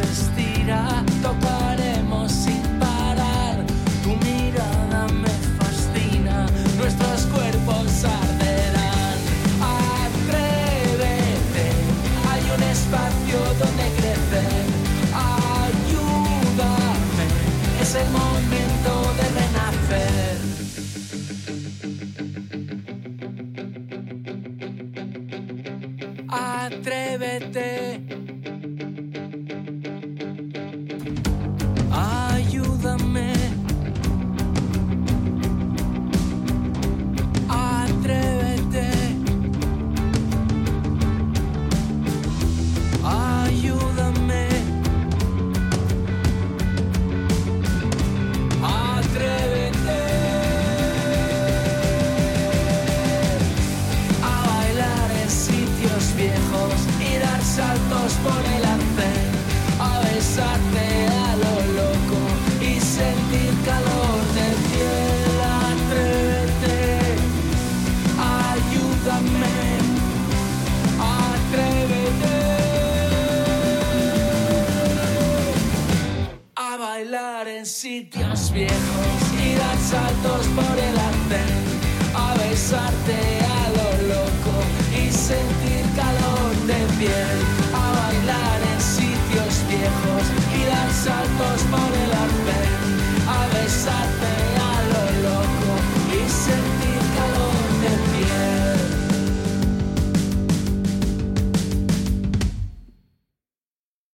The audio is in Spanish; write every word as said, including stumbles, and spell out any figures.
se estira, tocaremos sin parar. Tu mirada me fascina, nuestros cuerpos arderán. Atrévete, hay un espacio donde crecer. Ayúdame, es el momento de renacer. Atrévete, ayúdame, atrévete, ayúdame, atrévete a bailar en sitios viejos y dar saltos por el arcén, a besarte a lo loco y sentir calor del cielo. Atrévete, ayúdame, atrévete a bailar en sitios viejos y dar saltos por el arcén.